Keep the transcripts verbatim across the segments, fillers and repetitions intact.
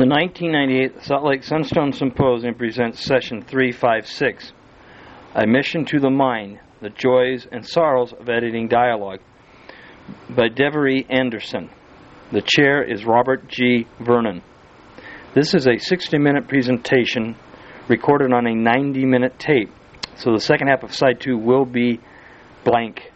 The nineteen ninety-eight Salt Lake Sunstone Symposium presents Session three fifty-six, A Mission to the Mind, the Joys and Sorrows of Editing Dialogue, by Devery Anderson. The chair is Robert G. Vernon. This is a sixty-minute presentation recorded on a ninety-minute tape, so the second half of Side two will be blank.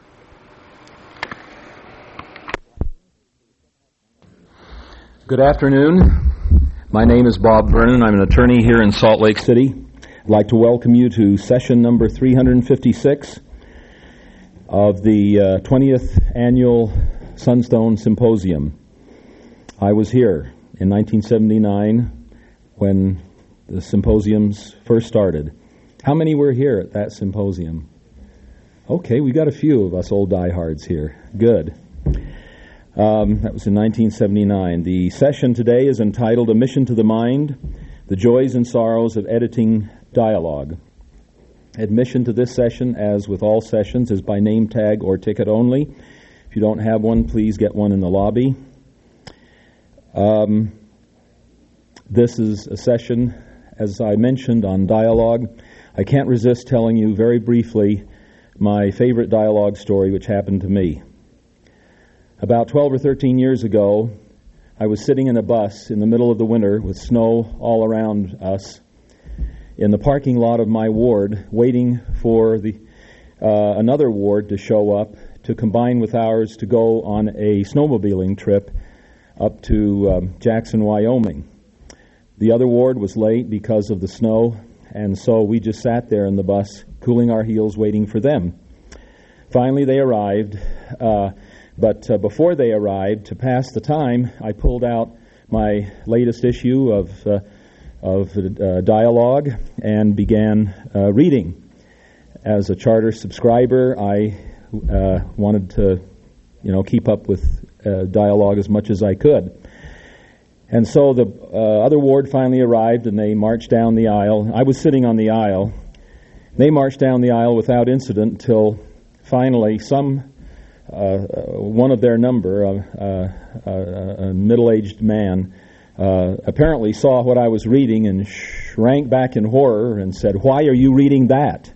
Good afternoon. My name is Bob Vernon. I'm an attorney here in Salt Lake City. I'd like to welcome you to session number three fifty-six of the uh, twentieth Annual Sunstone Symposium. I was here in nineteen seventy-nine when the symposiums first started. How many were here at that symposium? Okay, we got a few of us old diehards here. Good. Um, that was in nineteen seventy-nine. The session today is entitled A Mission to the Mind, the Joys and Sorrows of Editing Dialogue. Admission to this session, as with all sessions, is by name tag or ticket only. If you don't have one, please get one in the lobby. Um, this is a session, as I mentioned, on dialogue. I can't resist telling you very briefly my favorite dialogue story which happened to me. About twelve or thirteen years ago, I was sitting in a bus in the middle of the winter with snow all around us in the parking lot of my ward, waiting for the uh, another ward to show up to combine with ours to go on a snowmobiling trip up to um, Jackson, Wyoming. The other ward was late because of the snow, and so we just sat there in the bus, cooling our heels, waiting for them. Finally, they arrived. Uh, But uh, before they arrived, to pass the time, I pulled out my latest issue of uh, of uh, dialogue and began uh, reading. As a charter subscriber, I uh, wanted to, you know, keep up with uh, dialogue as much as I could. And so the uh, other ward finally arrived, and they marched down the aisle. I was sitting on the aisle. They marched down the aisle without incident until finally some Uh, one of their number, uh, uh, a middle-aged man, uh, apparently saw what I was reading and shrank back in horror and said, "Why are you reading that?"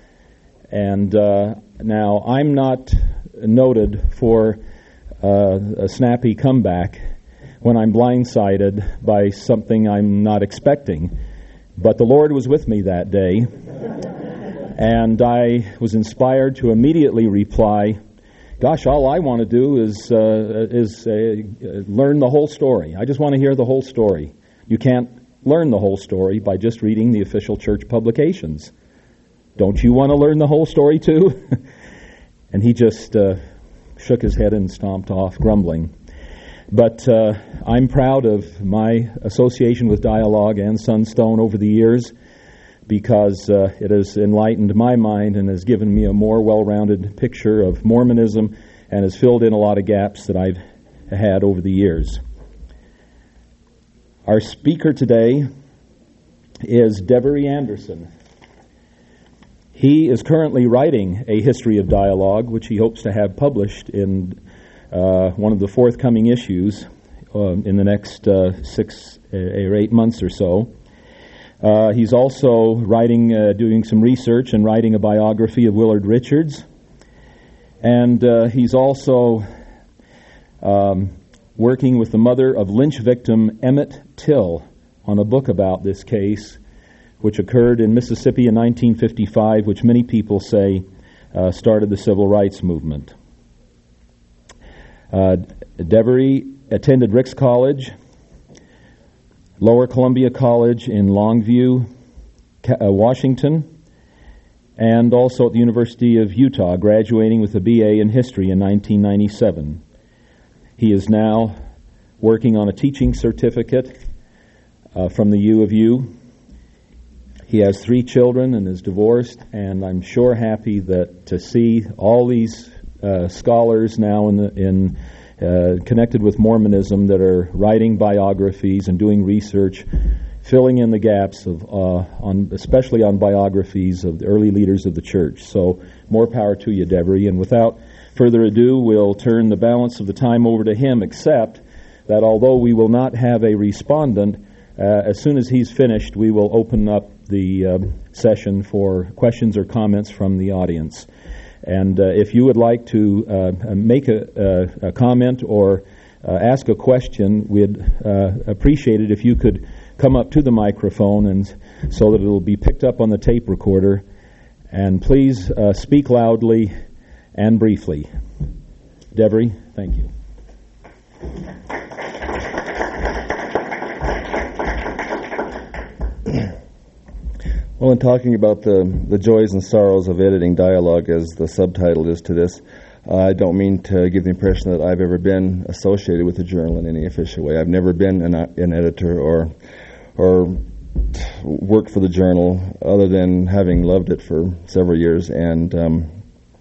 And uh, now I'm not noted for uh, a snappy comeback when I'm blindsided by something I'm not expecting. But the Lord was with me that day, and I was inspired to immediately reply, "Gosh, all I want to do is uh, is uh, learn the whole story. I just want to hear the whole story. You can't learn the whole story by just reading the official church publications. Don't you want to learn the whole story too?" And he just uh, shook his head and stomped off, grumbling. But uh, I'm proud of my association with Dialogue and Sunstone over the years, because uh, it has enlightened my mind and has given me a more well-rounded picture of Mormonism and has filled in a lot of gaps that I've had over the years. Our speaker today is Devery Anderson. He is currently writing a history of dialogue, which he hopes to have published in uh, one of the forthcoming issues uh, in the next uh, six or eight months or so. Uh, he's also writing, uh, doing some research and writing a biography of Willard Richards. And uh, he's also um, working with the mother of lynch victim Emmett Till on a book about this case, which occurred in Mississippi in nineteen fifty-five, which many people say uh, started the civil rights movement. Uh, Devery attended Ricks College, Lower Columbia College in Longview, uh, Washington, and also at the University of Utah, graduating with a B A in history in nineteen ninety-seven. He is now working on a teaching certificate uh, from the U of U. He has three children and is divorced, and I'm sure happy that to see all these uh, scholars now in the in Uh, connected with Mormonism that are writing biographies and doing research, filling in the gaps of, uh, on especially on biographies of the early leaders of the church. So more power to you, Devery. And without further ado, we'll turn the balance of the time over to him, except that although we will not have a respondent, Uh, as soon as he's finished, we will open up the uh, session for questions or comments from the audience. And uh, if you would like to uh, make a, a, a comment or uh, ask a question, we'd uh, appreciate it if you could come up to the microphone and so that it will be picked up on the tape recorder. And please uh, speak loudly and briefly. Devery, thank you. Well, in talking about the, the joys and sorrows of editing dialogue, as the subtitle is to this, uh, I don't mean to give the impression that I've ever been associated with the journal in any official way. I've never been an, an editor or or worked for the journal, other than having loved it for several years and um,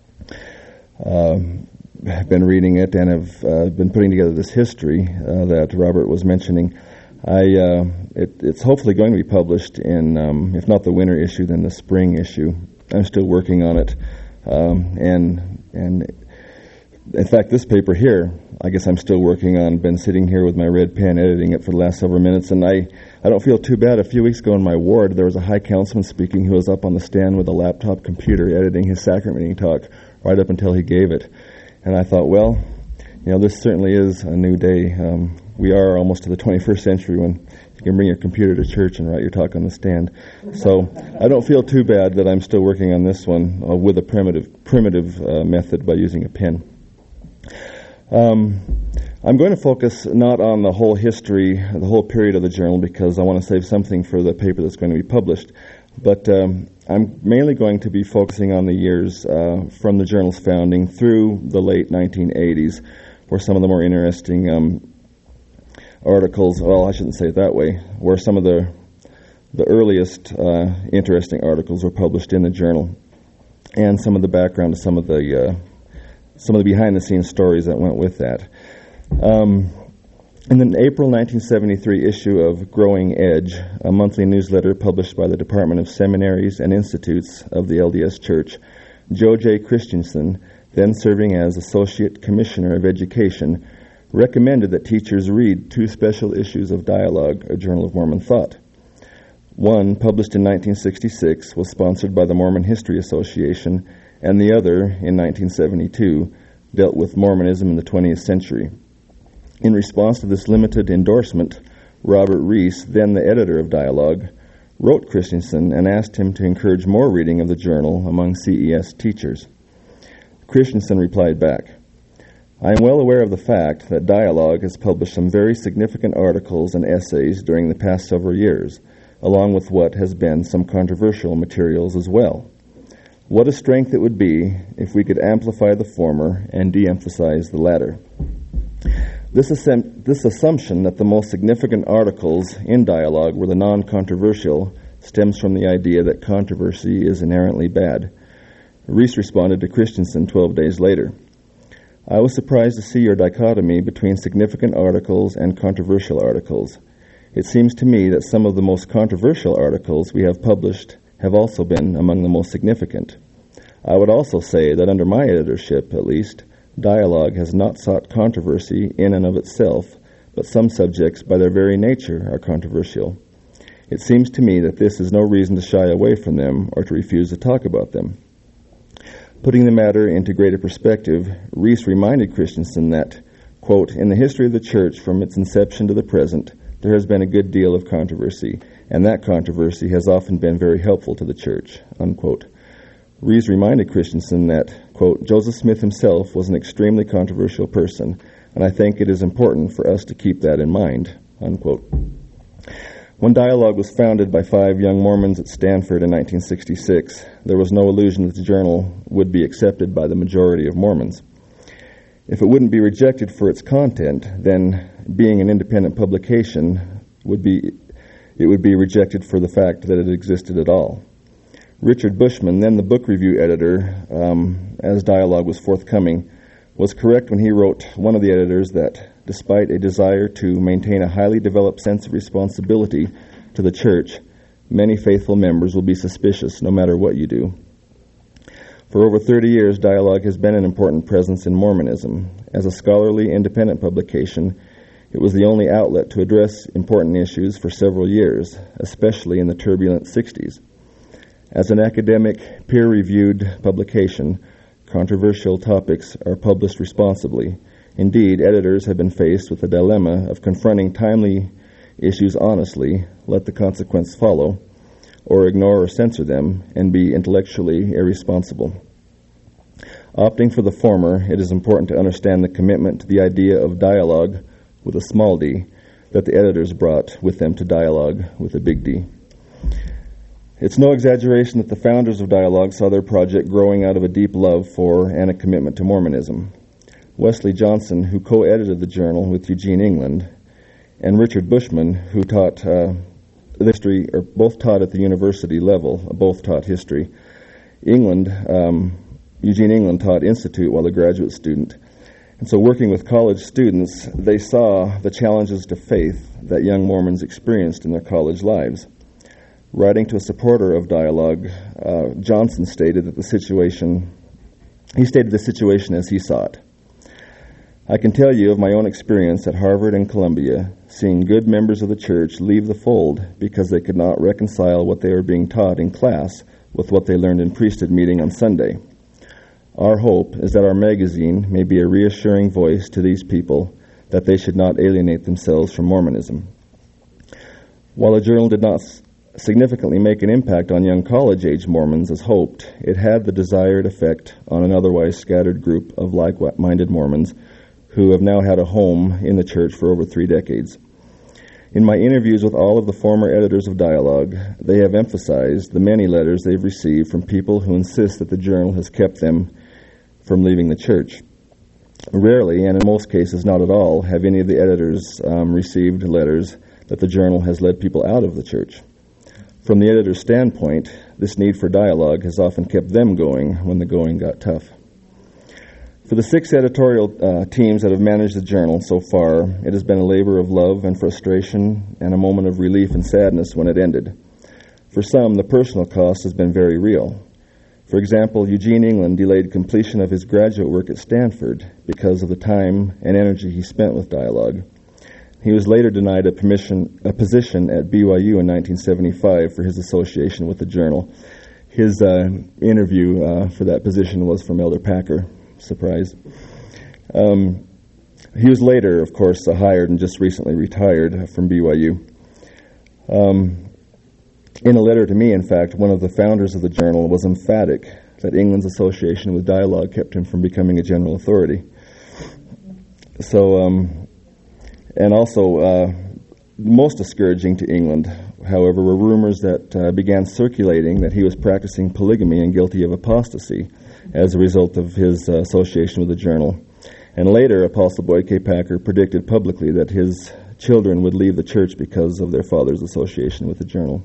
uh, have been reading it and have uh, been putting together this history uh, that Robert was mentioning. I uh, it, it's hopefully going to be published in, um, if not the winter issue, then the spring issue. I'm still working on it, um, and and in fact, this paper here, I guess I'm still working on. Been sitting here with my red pen editing it for the last several minutes, and I, I don't feel too bad. A few weeks ago in my ward, there was a high councilman speaking who was up on the stand with a laptop computer editing his sacrament meeting talk right up until he gave it, and I thought, well, you know, this certainly is a new day. Um, we are almost to the twenty-first century when you can bring your computer to church and write your talk on the stand. So I don't feel too bad that I'm still working on this one uh, with a primitive primitive uh, method by using a pen. Um, I'm going to focus not on the whole history, the whole period of the journal, because I want to save something for the paper that's going to be published. But um, I'm mainly going to be focusing on the years uh, from the journal's founding through the late nineteen eighties, where some of the more interesting um, articles, well, I shouldn't say it that way, where some of the the earliest uh, interesting articles were published in the journal, and some of the background to some of the uh, some of the behind-the-scenes stories that went with that. Um, in the April nineteen seventy-three issue of Growing Edge, a monthly newsletter published by the Department of Seminaries and Institutes of the L D S Church, Joe J. Christensen, then serving as Associate Commissioner of Education, recommended that teachers read two special issues of Dialogue, a Journal of Mormon Thought. One, published in nineteen sixty-six, was sponsored by the Mormon History Association, and the other, in nineteen seventy-two, dealt with Mormonism in the twentieth century. In response to this limited endorsement, Robert Rees, then the editor of Dialogue, wrote Christensen and asked him to encourage more reading of the journal among C E S teachers. Christensen replied back, "I am well aware of the fact that Dialogue has published some very significant articles and essays during the past several years, along with what has been some controversial materials as well. What a strength it would be if we could amplify the former and de-emphasize the latter. This, assum- this assumption that the most significant articles in Dialogue were the non-controversial stems from the idea that controversy is inherently bad." Rees responded to Christensen twelve days later, "I was surprised to see your dichotomy between significant articles and controversial articles. It seems to me that some of the most controversial articles we have published have also been among the most significant. I would also say that under my editorship, at least, Dialogue has not sought controversy in and of itself, but some subjects by their very nature are controversial. It seems to me that this is no reason to shy away from them or to refuse to talk about them." Putting the matter into greater perspective, Rees reminded Christensen that, quote, "In the history of the church from its inception to the present, there has been a good deal of controversy, and that controversy has often been very helpful to the church," unquote. Rees reminded Christensen that, quote, "Joseph Smith himself was an extremely controversial person, and I think it is important for us to keep that in mind," unquote. When Dialogue was founded by five young Mormons at Stanford in nineteen sixty-six, there was no illusion that the journal would be accepted by the majority of Mormons. If it wouldn't be rejected for its content, then being an independent publication would be it would be rejected for the fact that it existed at all. Richard Bushman, then the book review editor, um, as Dialogue was forthcoming, was correct when he wrote one of the editors that, despite a desire to maintain a highly developed sense of responsibility to the church, many faithful members will be suspicious no matter what you do. For over thirty years, Dialogue has been an important presence in Mormonism. As a scholarly, independent publication, it It was the only outlet to address important issues for several years, especially in the turbulent sixties. As an academic, peer-reviewed publication, controversial topics are published responsibly. Indeed, editors have been faced with the dilemma of confronting timely issues honestly, let the consequence follow, or ignore or censor them, and be intellectually irresponsible. Opting for the former, it is important to understand the commitment to the idea of dialogue with a small d that the editors brought with them to dialogue with a big D. It's no exaggeration that the founders of Dialogue saw their project growing out of a deep love for and a commitment to Mormonism. Wesley Johnson, who co-edited the journal with Eugene England, and Richard Bushman, who taught uh, history, or both taught at the university level, both taught history. England, um, Eugene England taught Institute while a graduate student. And so working with college students, they saw the challenges to faith that young Mormons experienced in their college lives. Writing to a supporter of Dialogue, uh, Johnson stated that the situation, he stated the situation as he saw it. I can tell you of my own experience at Harvard and Columbia, seeing good members of the church leave the fold because they could not reconcile what they were being taught in class with what they learned in priesthood meeting on Sunday. Our hope is that our magazine may be a reassuring voice to these people that they should not alienate themselves from Mormonism. While the journal did not significantly make an impact on young college-age Mormons as hoped, it had the desired effect on an otherwise scattered group of like-minded Mormons who have now had a home in the church for over three decades. In my interviews with all of the former editors of Dialogue, they have emphasized the many letters they've received from people who insist that the journal has kept them from leaving the church. Rarely, and in most cases not at all, have any of the editors um, received letters that the journal has led people out of the church. From the editor's standpoint, this need for dialogue has often kept them going when the going got tough. For the six editorial uh, teams that have managed the journal so far, it has been a labor of love and frustration and a moment of relief and sadness when it ended. For some, the personal cost has been very real. For example, Eugene England delayed completion of his graduate work at Stanford because of the time and energy he spent with Dialogue. He was later denied a, permission, a position at B Y U in nineteen seventy-five for his association with the journal. His uh, interview uh, for that position was from Elder Packer. Surprise. Um, he was later, of course, uh, hired and just recently retired from B Y U. Um, in a letter to me, in fact, one of the founders of the journal was emphatic that England's association with Dialogue kept him from becoming a general authority. So, um, and also, uh, most discouraging to England, however, were rumors that uh, began circulating that he was practicing polygamy and guilty of apostasy as a result of his uh, association with the journal. And later, Apostle Boyd K. Packer predicted publicly that his children would leave the church because of their father's association with the journal.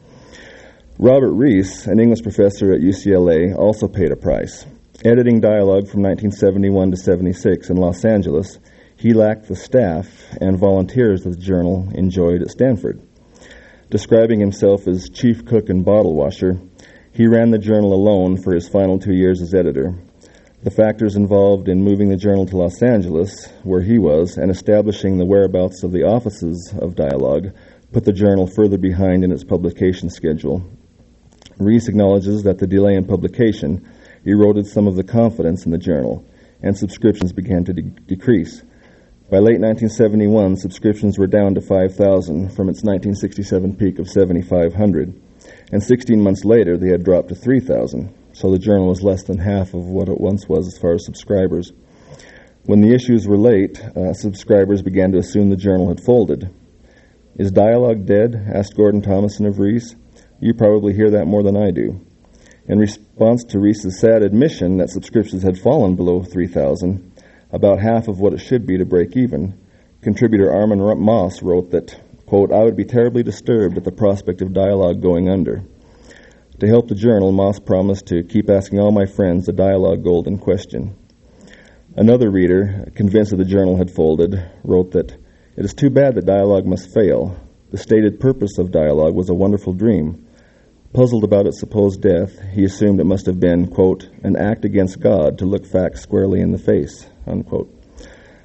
Robert Rees, an English professor at U C L A, also paid a price. Editing Dialogue from nineteen seventy-one to seventy-six in Los Angeles, he lacked the staff and volunteers that the journal enjoyed at Stanford. Describing himself as chief cook and bottle washer, he ran the journal alone for his final two years as editor. The factors involved in moving the journal to Los Angeles, where he was, and establishing the whereabouts of the offices of Dialogue, put the journal further behind in its publication schedule. Rees acknowledges that the delay in publication eroded some of the confidence in the journal, and subscriptions began to de- decrease. By late nineteen seventy-one, subscriptions were down to five thousand from its nineteen sixty-seven peak of seventy-five hundred, and sixteen months later they had dropped to three thousand, so the journal was less than half of what it once was as far as subscribers. When the issues were late, uh, subscribers began to assume the journal had folded. Is Dialogue dead? Asked Gordon Thomason of Rees. You probably hear that more than I do. In response to Rees's sad admission that subscriptions had fallen below three thousand, about half of what it should be to break even, contributor Armin Moss wrote that, quote, I would be terribly disturbed at the prospect of Dialogue going under. To help the journal, Moss promised to keep asking all my friends the Dialogue golden question. Another reader, convinced that the journal had folded, wrote that, it is too bad that Dialogue must fail. The stated purpose of Dialogue was a wonderful dream. Puzzled about its supposed death, he assumed it must have been, quote, an act against God to look facts squarely in the face, unquote.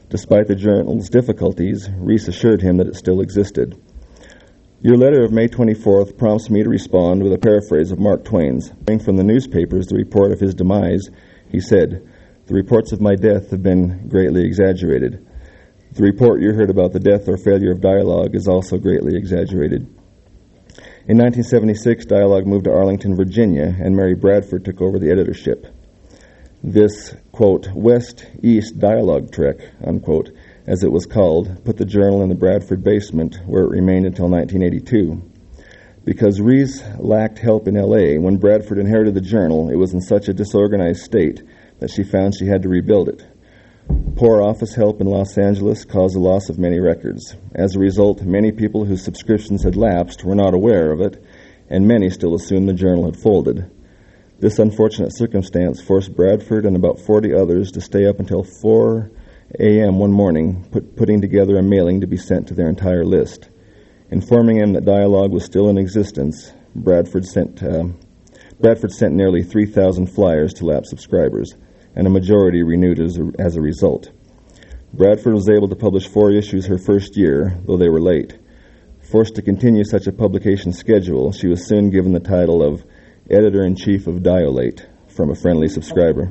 Despite the journal's difficulties, Rees assured him that it still existed. Your letter of May twenty-fourth prompts me to respond with a paraphrase of Mark Twain's. From the newspapers the report of his demise, he said, "The reports of my death have been greatly exaggerated. The report you heard about the death or failure of Dialogue is also greatly exaggerated." In nineteen seventy-six, Dialogue moved to Arlington, Virginia, and Mary Bradford took over the editorship. This, quote, West-East Dialogue trek, unquote, as it was called, put the journal in the Bradford basement, where it remained until nineteen eighty-two. Because Rees lacked help in L A, when Bradford inherited the journal, it was in such a disorganized state that she found she had to rebuild it. Poor office help in Los Angeles caused the loss of many records. As a result, many people whose subscriptions had lapsed were not aware of it, and many still assumed the journal had folded. This unfortunate circumstance forced Bradford and about forty others to stay up until four a.m. one morning, put, putting together a mailing to be sent to their entire list. Informing them that Dialogue was still in existence, Bradford sent, uh, Bradford sent nearly three thousand flyers to lapsed subscribers, and a majority renewed as a, as a result. Bradford was able to publish four issues her first year, though they were late. Forced to continue such a publication schedule, she was soon given the title of Editor-in-Chief of Diolate from a friendly subscriber.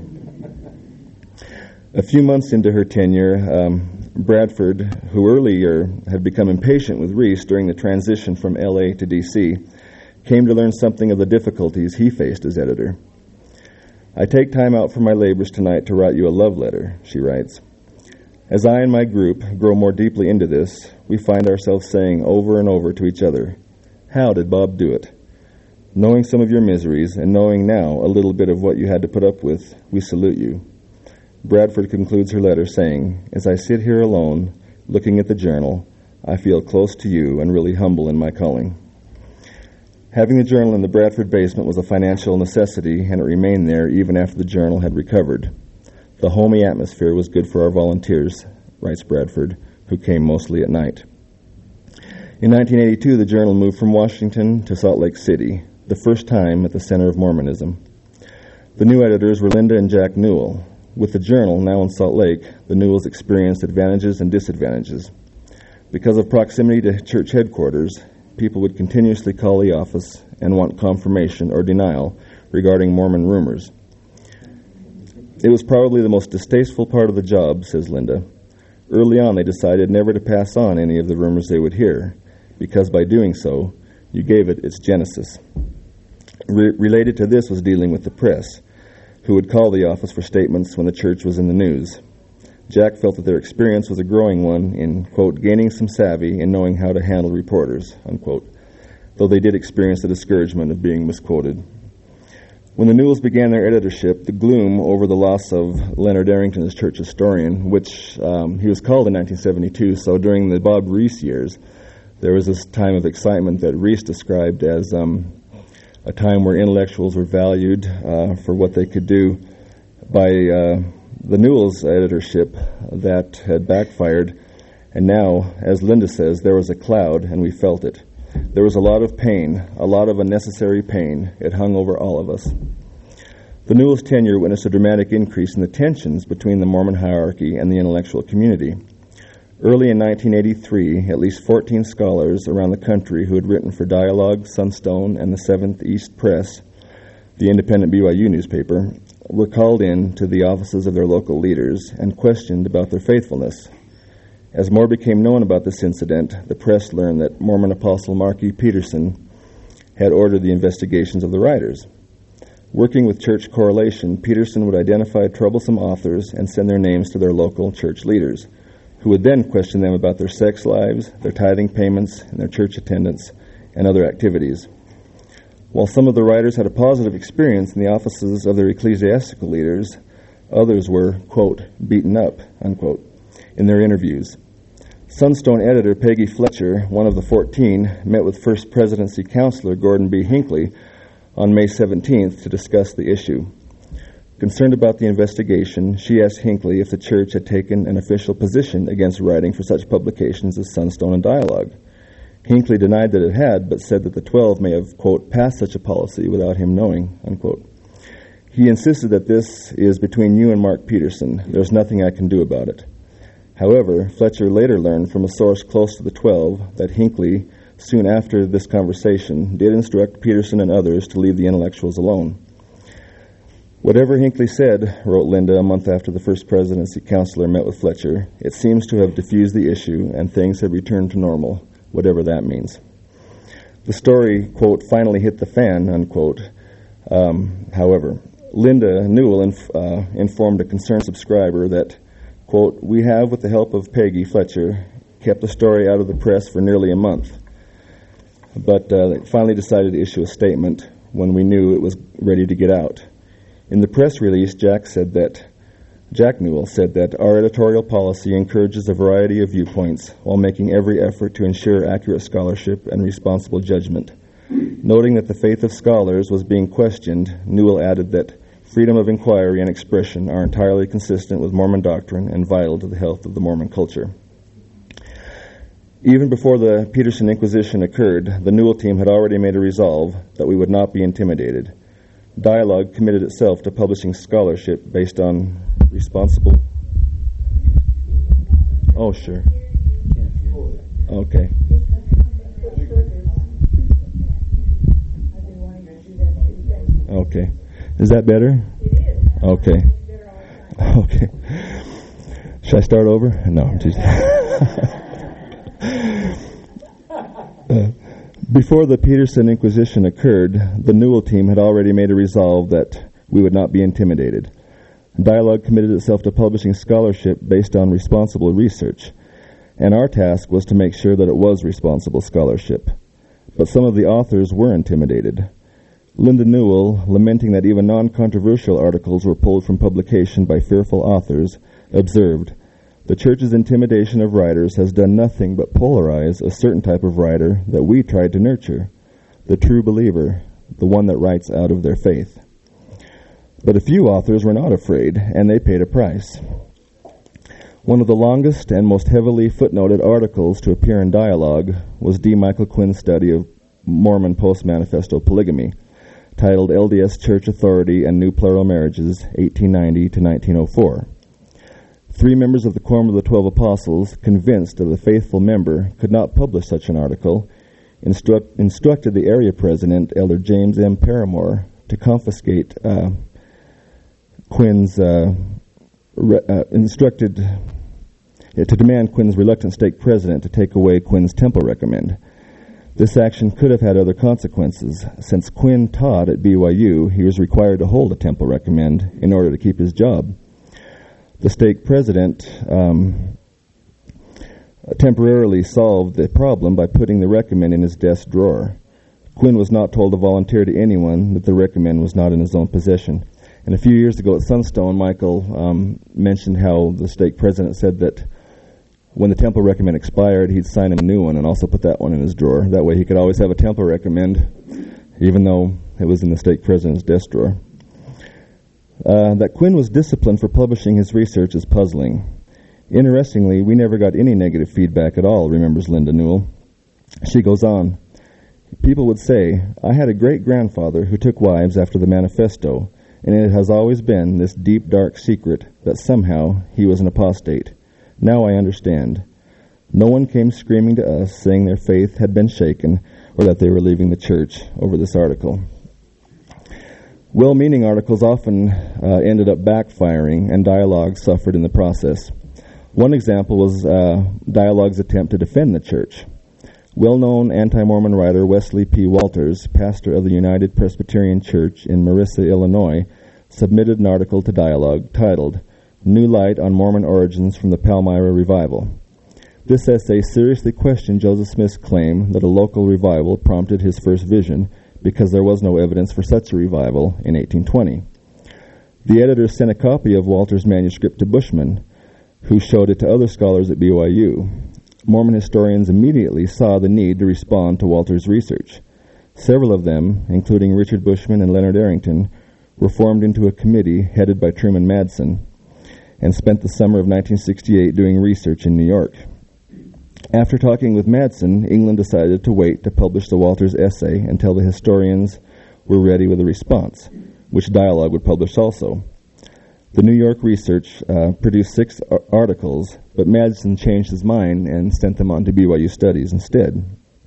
A few months into her tenure, um, Bradford, who earlier had become impatient with Rees during the transition from L A to D C, came to learn something of the difficulties he faced as editor. "I take time out from my labors tonight to write you a love letter," she writes. "As I and my group grow more deeply into this, we find ourselves saying over and over to each other, 'How did Bob do it?' Knowing some of your miseries and knowing now a little bit of what you had to put up with, we salute you." Bradford concludes her letter saying, "As I sit here alone, looking at the journal, I feel close to you and really humble in my calling." Having the journal in the Bradford basement was a financial necessity, and it remained there even after the journal had recovered. "The homey atmosphere was good for our volunteers," writes Bradford, who came mostly at night. In nineteen eighty-two, the journal moved from Washington to Salt Lake City, the first time at the center of Mormonism. The new editors were Linda and Jack Newell. With the journal now in Salt Lake, the Newells experienced advantages and disadvantages. Because of proximity to church headquarters, people would continuously call the office and want confirmation or denial regarding Mormon rumors. It was probably the most distasteful part of the job, says Linda. Early on, they decided never to pass on any of the rumors they would hear, because by doing so, you gave it its genesis. Re- related to this was dealing with the press, who would call the office for statements when the church was in the news. Jack felt that their experience was a growing one in, quote, gaining some savvy and knowing how to handle reporters, unquote, though they did experience the discouragement of being misquoted. When the Newells began their editorship, the gloom over the loss of Leonard Arrington as church historian, which um, he was called in nineteen seventy-two, so during the Bob Rees years, there was this time of excitement that Rees described as um, a time where intellectuals were valued uh, for what they could do. By uh, the Newells editorship, that had backfired, and now, as Linda says, there was a cloud and we felt it. There was a lot of pain, a lot of unnecessary pain. It hung over all of us. The Newells' tenure witnessed a dramatic increase in the tensions between the Mormon hierarchy and the intellectual community. Early in nineteen eighty-three, at least fourteen scholars around the country who had written for Dialogue, Sunstone, and the Seventh East Press, the independent B Y U newspaper, were called in to the offices of their local leaders and questioned about their faithfulness. As more became known about this incident, the press learned that Mormon apostle Mark E. Peterson had ordered the investigations of the writers. Working with church correlation, Peterson would identify troublesome authors and send their names to their local church leaders, who would then question them about their sex lives, their tithing payments, and their church attendance, and other activities. While some of the writers had a positive experience in the offices of their ecclesiastical leaders, others were, quote, beaten up, unquote, in their interviews. Sunstone editor Peggy Fletcher, one of the fourteen, met with First Presidency counselor Gordon B. Hinckley on May seventeenth to discuss the issue. Concerned about the investigation, she asked Hinckley if the church had taken an official position against writing for such publications as Sunstone and Dialogue. Hinckley denied that it had, but said that the Twelve may have, quote, passed such a policy without him knowing, unquote. He insisted that this is between you and Mark Peterson. There's nothing I can do about it. However, Fletcher later learned from a source close to the Twelve that Hinckley, soon after this conversation, did instruct Peterson and others to leave the intellectuals alone. Whatever Hinckley said, wrote Linda a month after the first presidency counselor met with Fletcher, it seems to have diffused the issue and things have returned to normal, whatever that means. The story, quote, finally hit the fan, unquote. Um, however, Linda Newell inf- uh, informed a concerned subscriber that, quote, we have, with the help of Peggy Fletcher, kept the story out of the press for nearly a month, but uh, finally decided to issue a statement when we knew it was ready to get out. In the press release, Jack said that Jack Newell said that our editorial policy encourages a variety of viewpoints while making every effort to ensure accurate scholarship and responsible judgment. Noting that the faith of scholars was being questioned, Newell added that freedom of inquiry and expression are entirely consistent with Mormon doctrine and vital to the health of the Mormon culture. Even before the Peterson Inquisition occurred, the Newell team had already made a resolve that we would not be intimidated. Dialogue committed itself to publishing scholarship based on responsible... Oh, sure. Okay. Okay. Is that better? It is. Okay. Okay. Should I start over? No, I'm just... uh, Before the Peterson Inquisition occurred, the Newell team had already made a resolve that we would not be intimidated. Dialogue committed itself to publishing scholarship based on responsible research, and our task was to make sure that it was responsible scholarship. But some of the authors were intimidated. Linda Newell, lamenting that even non-controversial articles were pulled from publication by fearful authors, observed, the Church's intimidation of writers has done nothing but polarize a certain type of writer that we tried to nurture, the true believer, the one that writes out of their faith. But a few authors were not afraid, and they paid a price. One of the longest and most heavily footnoted articles to appear in Dialogue was D. Michael Quinn's study of Mormon Post-Manifesto polygamy, titled L D S Church Authority and New Plural Marriages, eighteen ninety to nineteen oh four. Three members of the Quorum of the Twelve Apostles, convinced that the faithful member could not publish such an article, instruct, instructed the area president, Elder James M. Paramore, to confiscate uh, Quinn's, uh, re, uh, instructed uh, to demand Quinn's reluctant stake president to take away Quinn's temple recommend. This action could have had other consequences. Since Quinn taught at B Y U, he was required to hold a temple recommend in order to keep his job. The stake president um, temporarily solved the problem by putting the recommend in his desk drawer. Quinn was not told to volunteer to anyone that the recommend was not in his own possession. And a few years ago at Sunstone, Michael um, mentioned how the stake president said that when the temple recommend expired, he'd sign him a new one and also put that one in his drawer. That way he could always have a temple recommend, even though it was in the stake president's desk drawer. Uh, that Quinn was disciplined for publishing his research is puzzling. Interestingly, we never got any negative feedback at all, remembers Linda Newell. She goes on, people would say, I had a great-grandfather who took wives after the manifesto, and it has always been this deep, dark secret that somehow he was an apostate. Now I understand. No one came screaming to us saying their faith had been shaken or that they were leaving the church over this article. Well-meaning articles often uh, ended up backfiring, and Dialogue suffered in the process. One example was uh, Dialogue's attempt to defend the church. Well-known anti-Mormon writer Wesley P. Walters, pastor of the United Presbyterian Church in Marissa, Illinois, submitted an article to Dialogue titled, New Light on Mormon Origins from the Palmyra Revival. This essay seriously questioned Joseph Smith's claim that a local revival prompted his first vision, because there was no evidence for such a revival in eighteen twenty. The editor sent a copy of Walter's manuscript to Bushman, who showed it to other scholars at B Y U. Mormon historians immediately saw the need to respond to Walter's research. Several of them, including Richard Bushman and Leonard Arrington, were formed into a committee headed by Truman Madsen and spent the summer of nineteen sixty-eight doing research in New York. After talking with Madsen, England decided to wait to publish the Walters essay until the historians were ready with a response, which Dialogue would publish also. The New York Research uh, produced six ar- articles, but Madsen changed his mind and sent them on to B Y U Studies instead.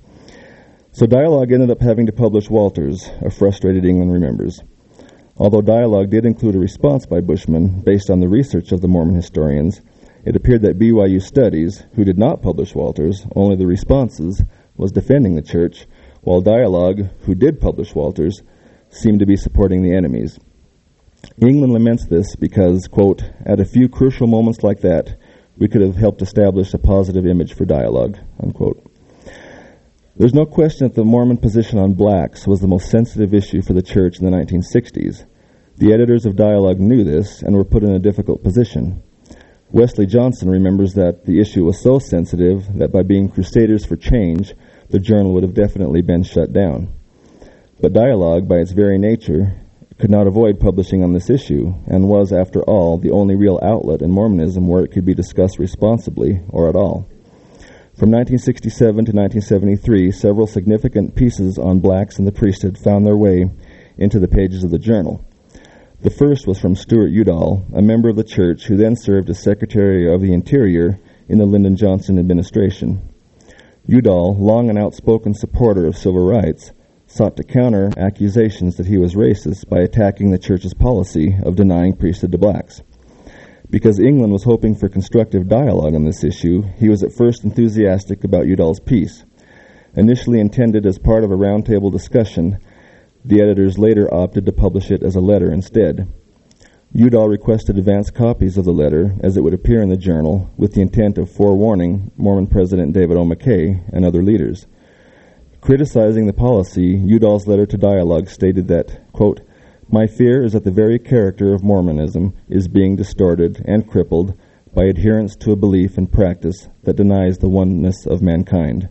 So Dialogue ended up having to publish Walters, a frustrated England remembers. Although Dialogue did include a response by Bushman based on the research of the Mormon historians, it appeared that B Y U Studies, who did not publish Walters, only the responses, was defending the church, while Dialogue, who did publish Walters, seemed to be supporting the enemies. England laments this because, quote, at a few crucial moments like that, we could have helped establish a positive image for Dialogue, unquote. There's no question that the Mormon position on blacks was the most sensitive issue for the church in the nineteen sixties. The editors of Dialogue knew this and were put in a difficult position. Wesley Johnson remembers that the issue was so sensitive that by being crusaders for change, the journal would have definitely been shut down. But Dialogue, by its very nature, could not avoid publishing on this issue, and was, after all, the only real outlet in Mormonism where it could be discussed responsibly, or at all. From nineteen sixty-seven to nineteen seventy-three, several significant pieces on blacks in the priesthood found their way into the pages of the journal. The first was from Stuart Udall, a member of the church who then served as Secretary of the Interior in the Lyndon Johnson administration. Udall, long an outspoken supporter of civil rights, sought to counter accusations that he was racist by attacking the church's policy of denying priesthood to blacks. Because England was hoping for constructive dialogue on this issue, he was at first enthusiastic about Udall's piece. Initially intended as part of a roundtable discussion, the editors later opted to publish it as a letter instead. Udall requested advance copies of the letter as it would appear in the journal with the intent of forewarning Mormon President David O. McKay and other leaders. Criticizing the policy, Udall's letter to Dialogue stated that, quote, my fear is that the very character of Mormonism is being distorted and crippled by adherence to a belief and practice that denies the oneness of mankind.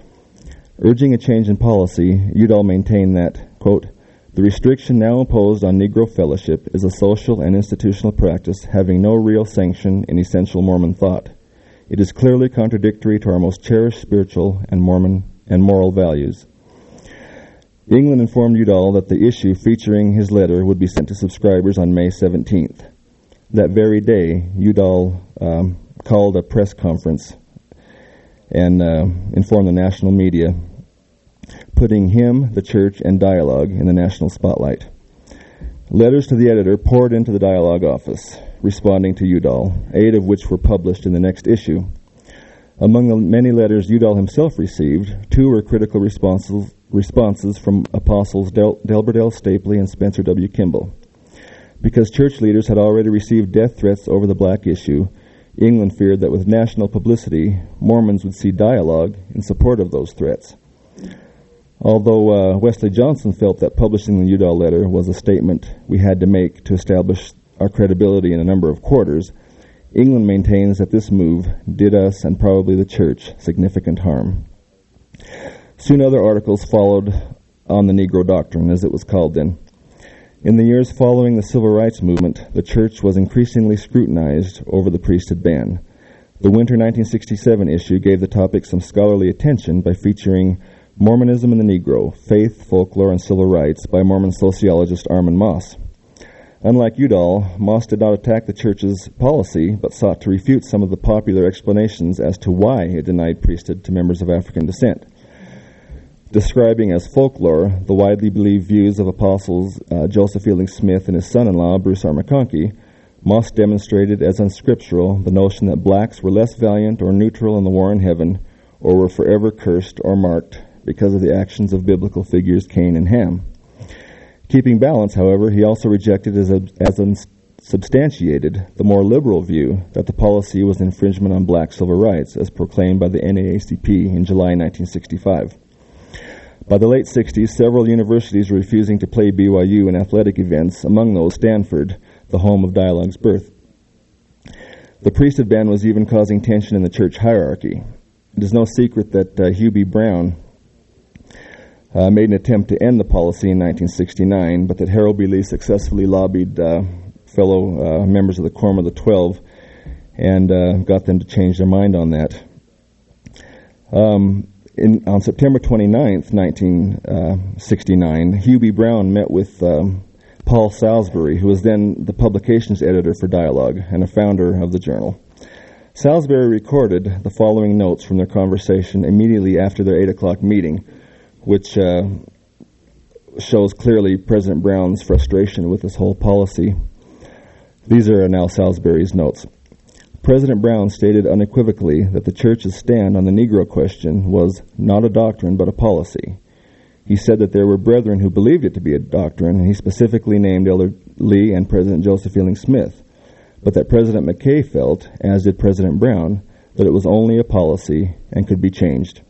Urging a change in policy, Udall maintained that, quote, the restriction now imposed on Negro fellowship is a social and institutional practice having no real sanction in essential Mormon thought. It is clearly contradictory to our most cherished spiritual and Mormon and moral values. England informed Udall that the issue featuring his letter would be sent to subscribers on May seventeenth. That very day, Udall um, called a press conference and uh, informed the national media, putting him, the church, and Dialogue in the national spotlight. Letters to the editor poured into the Dialogue office, responding to Udall, eight of which were published in the next issue. Among the many letters Udall himself received, two were critical responses, responses from apostles Del- Delbert L. Stapley and Spencer W. Kimball. Because church leaders had already received death threats over the black issue, England feared that with national publicity, Mormons would see Dialogue in support of those threats. Although uh, Wesley Johnson felt that publishing the Udall letter was a statement we had to make to establish our credibility in a number of quarters, England maintains that this move did us, and probably the church, significant harm. Soon other articles followed on the Negro Doctrine, as it was called then. In the years following the Civil Rights Movement, the church was increasingly scrutinized over the priesthood ban. The winter nineteen sixty-seven issue gave the topic some scholarly attention by featuring Mormonism and the Negro, Faith, Folklore, and Civil Rights by Mormon sociologist Armin Moss. Unlike Udall, Moss did not attack the church's policy, but sought to refute some of the popular explanations as to why it denied priesthood to members of African descent. Describing as folklore the widely believed views of apostles uh, Joseph Fielding Smith and his son-in-law, Bruce R. McConkie, Moss demonstrated as unscriptural the notion that blacks were less valiant or neutral in the war in heaven, or were forever cursed or marked because of the actions of biblical figures Cain and Ham. Keeping balance, however, he also rejected as, as unsubstantiated the more liberal view that the policy was an infringement on black civil rights, as proclaimed by the N double A C P in July nineteen sixty-five. By the late sixties, several universities were refusing to play B Y U in athletic events, among those Stanford, the home of Dialogue's birth. The priesthood ban was even causing tension in the church hierarchy. It is no secret that uh, Hugh B. Brown Uh, made an attempt to end the policy in nineteen sixty-nine, but that Harold B. Lee successfully lobbied uh, fellow uh, members of the Quorum of the Twelve and uh, got them to change their mind on that. Um, in, on September twenty-ninth, nineteen sixty-nine, Hugh B. Brown met with um, Paul Salisbury, who was then the publications editor for Dialogue and a founder of the journal. Salisbury recorded the following notes from their conversation immediately after their eight o'clock meeting, which uh, shows clearly President Brown's frustration with this whole policy. These are now Salisbury's notes. President Brown stated unequivocally that the Church's stand on the Negro question was not a doctrine but a policy. He said that there were brethren who believed it to be a doctrine, and he specifically named Elder Lee and President Joseph Fielding Smith, but that President McKay felt, as did President Brown, that it was only a policy and could be changed.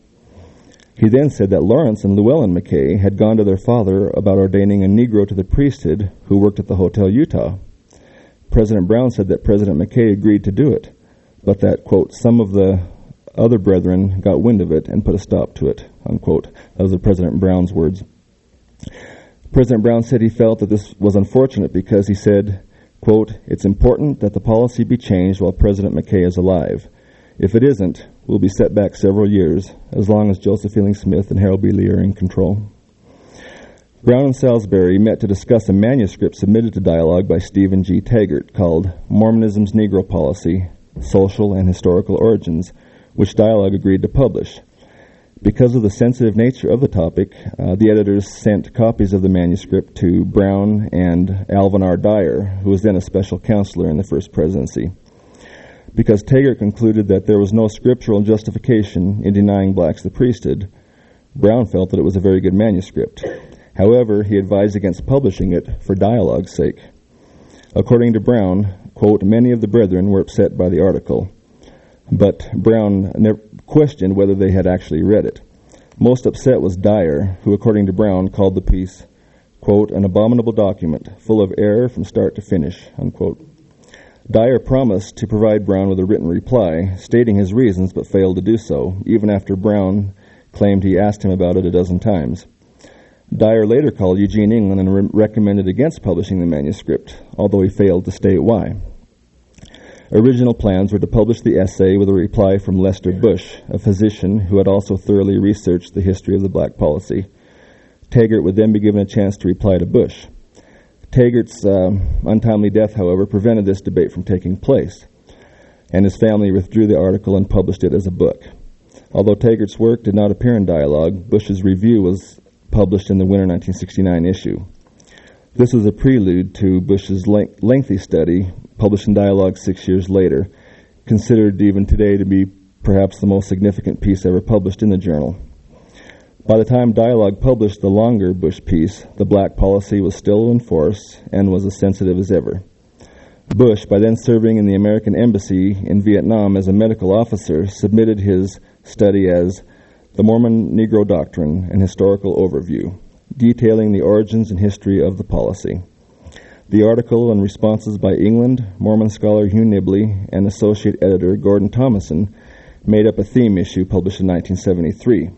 He then said that Lawrence and Llewellyn McKay had gone to their father about ordaining a Negro to the priesthood who worked at the Hotel Utah. President Brown said that President McKay agreed to do it, but that, quote, some of the other brethren got wind of it and put a stop to it, unquote. Those are President Brown's words. President Brown said he felt that this was unfortunate because he said, quote, it's important that the policy be changed while President McKay is alive. If it isn't, we'll be set back several years, as long as Joseph Fielding Smith and Harold B. Lee are in control. Brown and Salisbury met to discuss a manuscript submitted to Dialogue by Stephen G. Taggart called Mormonism's Negro Policy, Social and Historical Origins, which Dialogue agreed to publish. Because of the sensitive nature of the topic, uh, the editors sent copies of the manuscript to Brown and Alvin R. Dyer, who was then a special counselor in the First Presidency. Because Taggart concluded that there was no scriptural justification in denying blacks the priesthood, Brown felt that it was a very good manuscript. However, he advised against publishing it for Dialogue's sake. According to Brown, quote, many of the brethren were upset by the article, but Brown never questioned whether they had actually read it. Most upset was Dyer, who, according to Brown, called the piece, quote, an abominable document, full of error from start to finish, unquote. Dyer promised to provide Brown with a written reply, stating his reasons, but failed to do so, even after Brown claimed he asked him about it a dozen times. Dyer later called Eugene England and re- recommended against publishing the manuscript, although he failed to state why. Original plans were to publish the essay with a reply from Lester Bush, a physician who had also thoroughly researched the history of the black policy. Taggart would then be given a chance to reply to Bush. Taggart's uh, untimely death, however, prevented this debate from taking place, and his family withdrew the article and published it as a book. Although Taggart's work did not appear in Dialogue, Bush's review was published in the winter nineteen sixty-nine issue. This was a prelude to Bush's length- lengthy study, published in Dialogue six years later, considered even today to be perhaps the most significant piece ever published in the journal. By the time Dialogue published the longer Bush piece, the black policy was still in force and was as sensitive as ever. Bush, by then serving in the American Embassy in Vietnam as a medical officer, submitted his study as The Mormon Negro Doctrine, an Historical Overview, detailing the origins and history of the policy. The article and responses by England, Mormon scholar Hugh Nibley, and associate editor Gordon Thomason made up a theme issue published in nineteen seventy-three.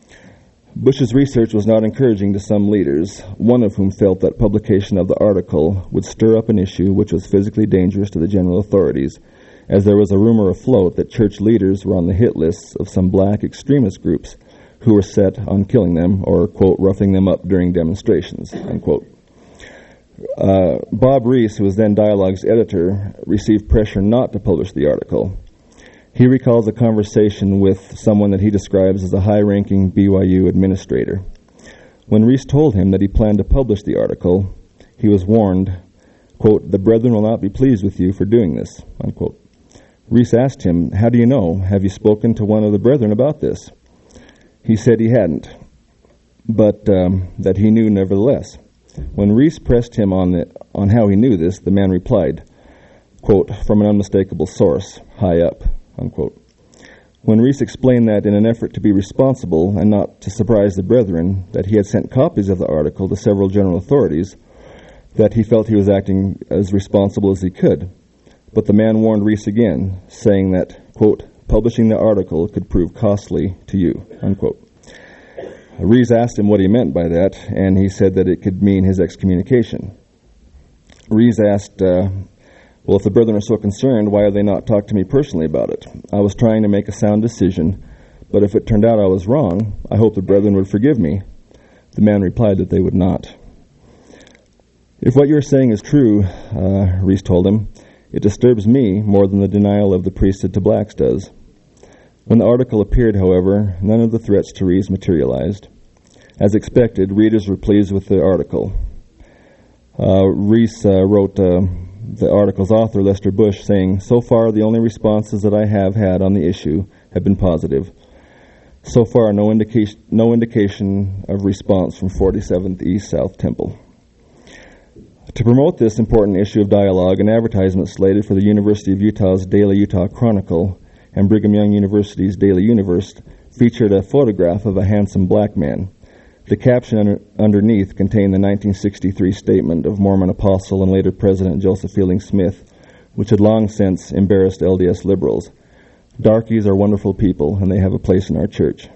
Bush's research was not encouraging to some leaders, one of whom felt that publication of the article would stir up an issue which was physically dangerous to the general authorities, as there was a rumor afloat that church leaders were on the hit lists of some black extremist groups who were set on killing them or, quote, roughing them up during demonstrations, unquote. Uh, Bob Reese, who was then Dialogue's editor, received pressure not to publish the article. He recalls a conversation with someone that he describes as a high-ranking B Y U administrator. When Reese told him that he planned to publish the article, he was warned, quote, the brethren will not be pleased with you for doing this, unquote. Reese asked him, how do you know? Have you spoken to one of the brethren about this? He said he hadn't, but um, that he knew nevertheless. When Reese pressed him on the, on how he knew this, the man replied, quote, from an unmistakable source, high up, unquote. When Reese explained that in an effort to be responsible and not to surprise the brethren, that he had sent copies of the article to several general authorities, that he felt he was acting as responsible as he could. But the man warned Reese again, saying that, quote, publishing the article could prove costly to you, unquote. Reese asked him what he meant by that, and he said that it could mean his excommunication. Reese asked, uh, well, if the brethren are so concerned, why have they not talked to me personally about it? I was trying to make a sound decision, but if it turned out I was wrong, I hope the brethren would forgive me. The man replied that they would not. If what you're saying is true, uh, Rees told him, it disturbs me more than the denial of the priesthood to blacks does. When the article appeared, however, none of the threats to Rees materialized. As expected, readers were pleased with the article. Uh, Rees uh, wrote uh, the article's author, Lester Bush, saying, "So far, the only responses that I have had on the issue have been positive. So far, no indication, no indication of response from forty-seventh East South Temple." To promote this important issue of dialogue, an advertisement slated for the University of Utah's Daily Utah Chronicle and Brigham Young University's Daily Universe featured a photograph of a handsome black man. The caption under, underneath contained the nineteen sixty-three statement of Mormon apostle and later President Joseph Fielding Smith, which had long since embarrassed L D S liberals. "Darkies are wonderful people, and they have a place in our church."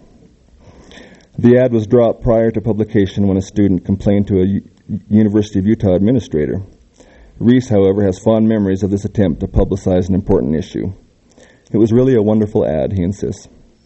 The ad was dropped prior to publication when a student complained to a U- University of Utah administrator. Rees, however, has fond memories of this attempt to publicize an important issue. "It was really a wonderful ad," he insists.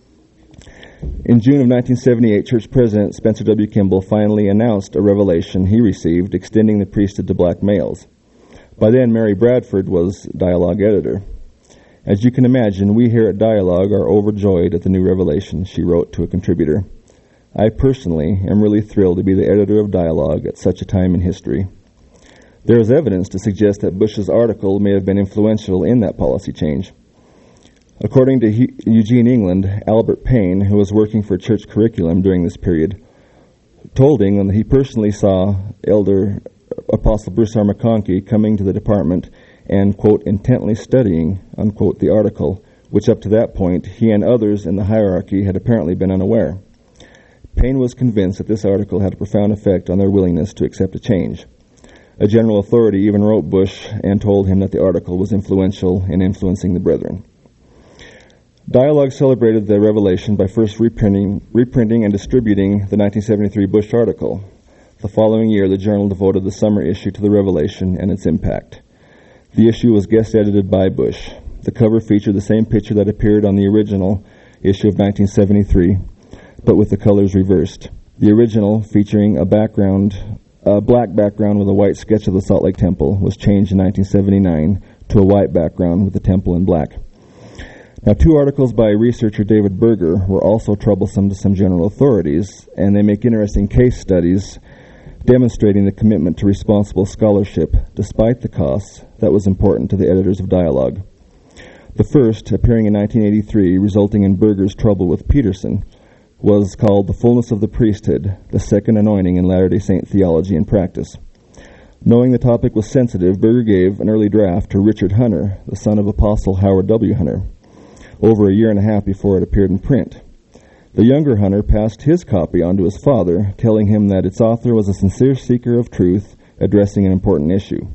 In June of nineteen seventy-eight, Church President Spencer W. Kimball finally announced a revelation he received extending the priesthood to black males. By then, Mary Bradford was Dialogue editor. "As you can imagine, we here at Dialogue are overjoyed at the new revelation," she wrote to a contributor. "I personally am really thrilled to be the editor of Dialogue at such a time in history." There is evidence to suggest that Bush's article may have been influential in that policy change. According to he- Eugene England, Albert Payne, who was working for church curriculum during this period, told England that he personally saw Elder Apostle Bruce R. McConkie coming to the department and, quote, intently studying, unquote, the article, which up to that point he and others in the hierarchy had apparently been unaware. Payne was convinced that this article had a profound effect on their willingness to accept a change. A general authority even wrote Bush and told him that the article was influential in influencing the brethren. Dialogue celebrated the revelation by first reprinting, reprinting and distributing the nineteen seventy-three Bush article. The following year, the journal devoted the summer issue to the revelation and its impact. The issue was guest-edited by Bush. The cover featured the same picture that appeared on the original issue of nineteen seventy-three, but with the colors reversed. The original, featuring a background, a black background with a white sketch of the Salt Lake Temple, was changed in nineteen seventy-nine to a white background with the temple in black. Now, two articles by researcher David Berger were also troublesome to some general authorities, and they make interesting case studies demonstrating the commitment to responsible scholarship, despite the costs, that was important to the editors of Dialogue. The first, appearing in nineteen eighty-three, resulting in Berger's trouble with Peterson, was called The Fullness of the Priesthood, the Second Anointing in Latter-day Saint Theology and Practice. Knowing the topic was sensitive, Berger gave an early draft to Richard Hunter, the son of Apostle Howard W. Hunter, over a year and a half before it appeared in print. The younger Hunter passed his copy on to his father, telling him that its author was a sincere seeker of truth, addressing an important issue.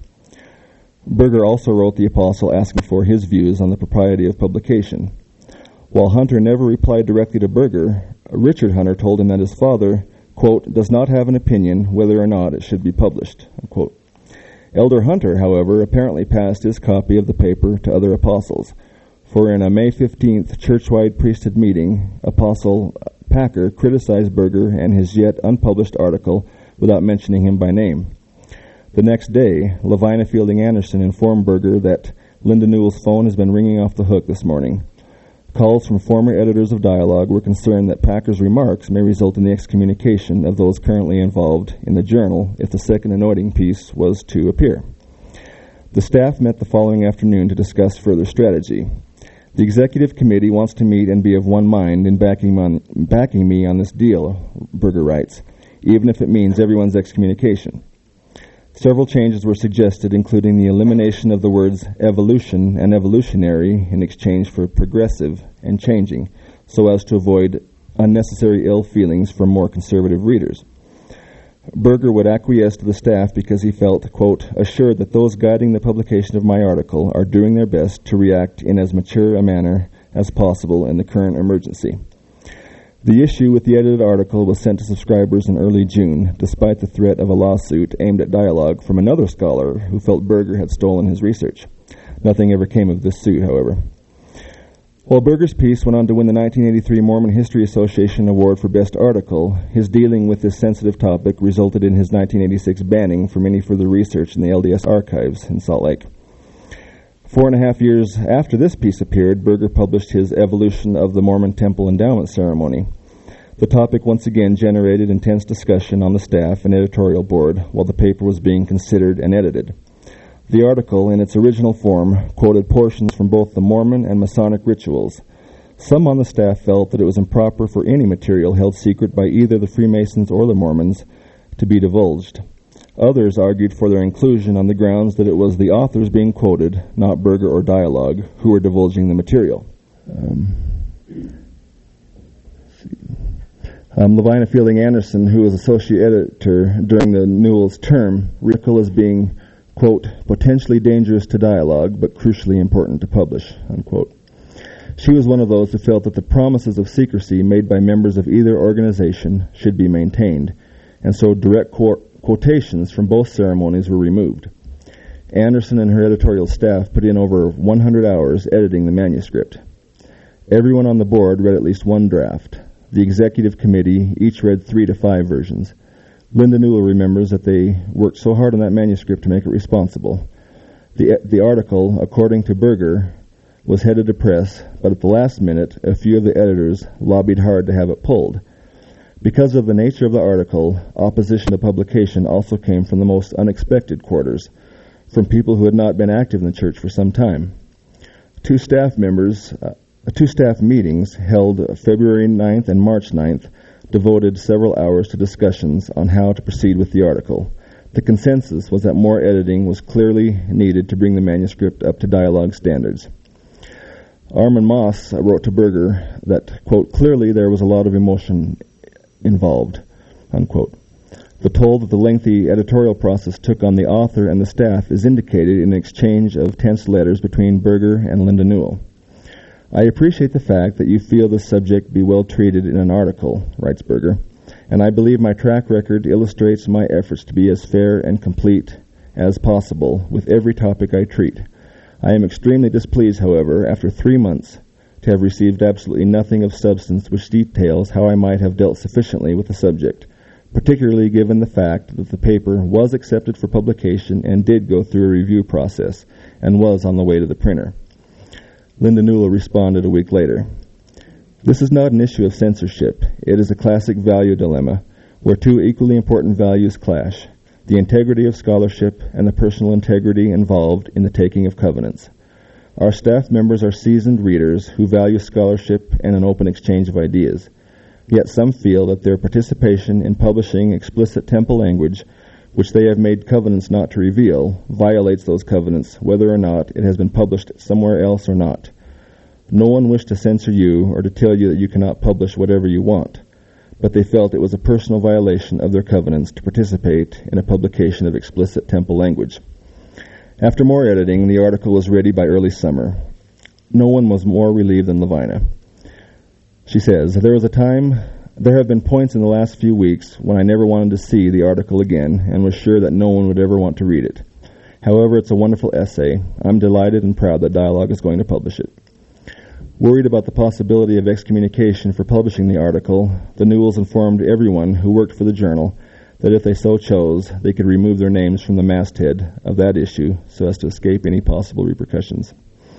Berger also wrote the apostle asking for his views on the propriety of publication. While Hunter never replied directly to Berger, Richard Hunter told him that his father, quote, does not have an opinion whether or not it should be published, unquote. Elder Hunter, however, apparently passed his copy of the paper to other apostles, for in a May fifteenth church-wide priesthood meeting, Apostle Packer criticized Berger and his yet unpublished article without mentioning him by name. The next day, Lavina Fielding Anderson informed Berger that Linda Newell's phone has been ringing off the hook this morning. Calls from former editors of Dialogue were concerned that Packer's remarks may result in the excommunication of those currently involved in the journal if the second anointing piece was to appear. The staff met the following afternoon to discuss further strategy. The executive committee wants to meet and be of one mind in backing, on, backing me on this deal, Berger writes, even if it means everyone's excommunication. Several changes were suggested, including the elimination of the words evolution and evolutionary in exchange for progressive and changing, so as to avoid unnecessary ill feelings from more conservative readers. Berger would acquiesce to the staff because he felt, quote, assured that those guiding the publication of my article are doing their best to react in as mature a manner as possible in the current emergency. The issue with the edited article was sent to subscribers in early June, despite the threat of a lawsuit aimed at Dialogue from another scholar who felt Berger had stolen his research. Nothing ever came of this suit, however. While Berger's piece went on to win the nineteen eighty-three Mormon History Association Award for Best Article, his dealing with this sensitive topic resulted in his nineteen eighty-six banning from any further research in the L D S archives in Salt Lake. Four and a half years after this piece appeared, Berger published his Evolution of the Mormon Temple Endowment Ceremony. The topic once again generated intense discussion on the staff and editorial board while the paper was being considered and edited. The article, in its original form, quoted portions from both the Mormon and Masonic rituals. Some on the staff felt that it was improper for any material held secret by either the Freemasons or the Mormons to be divulged. Others argued for their inclusion on the grounds that it was the authors being quoted, not Berger or Dialogue, who were divulging the material. Um, um, Levina Fielding Anderson, who was associate editor during the Newell's term, article as being, quote, potentially dangerous to Dialogue, but crucially important to publish, unquote. She was one of those who felt that the promises of secrecy made by members of either organization should be maintained, and so direct qu- quotations from both ceremonies were removed. Anderson and her editorial staff put in over one hundred hours editing the manuscript. Everyone on the board read at least one draft. The executive committee each read three to five versions. Linda Newell remembers that they worked so hard on that manuscript to make it responsible. The the article, according to Berger, was headed to press, but at the last minute, a few of the editors lobbied hard to have it pulled. Because of the nature of the article, opposition to publication also came from the most unexpected quarters, from people who had not been active in the church for some time. Two staff members, uh, two staff meetings held February ninth and March ninth devoted several hours to discussions on how to proceed with the article. The consensus was that more editing was clearly needed to bring the manuscript up to Dialogue standards. Armin Moss wrote to Berger that, quote, clearly there was a lot of emotion involved, unquote. The toll that the lengthy editorial process took on the author and the staff is indicated in an exchange of tense letters between Berger and Linda Newell. I appreciate the fact that you feel this subject be well treated in an article, writes Berger, and I believe my track record illustrates my efforts to be as fair and complete as possible with every topic I treat. I am extremely displeased, however, after three months, to have received absolutely nothing of substance which details how I might have dealt sufficiently with the subject, particularly given the fact that the paper was accepted for publication and did go through a review process and was on the way to the printer. Linda Newell responded a week later. This is not an issue of censorship. It is a classic value dilemma where two equally important values clash, the integrity of scholarship and the personal integrity involved in the taking of covenants. Our staff members are seasoned readers who value scholarship and an open exchange of ideas. Yet some feel that their participation in publishing explicit temple language, which they have made covenants not to reveal, violates those covenants, whether or not it has been published somewhere else or not. No one wished to censor you or to tell you that you cannot publish whatever you want, but they felt it was a personal violation of their covenants to participate in a publication of explicit temple language. After more editing, the article was ready by early summer. No one was more relieved than Levina. She says, there was a time, there have been points in the last few weeks when I never wanted to see the article again and was sure that no one would ever want to read it. However, it's a wonderful essay. I'm delighted and proud that Dialogue is going to publish it. Worried about the possibility of excommunication for publishing the article, the Newells informed everyone who worked for the journal that if they so chose, they could remove their names from the masthead of that issue so as to escape any possible repercussions.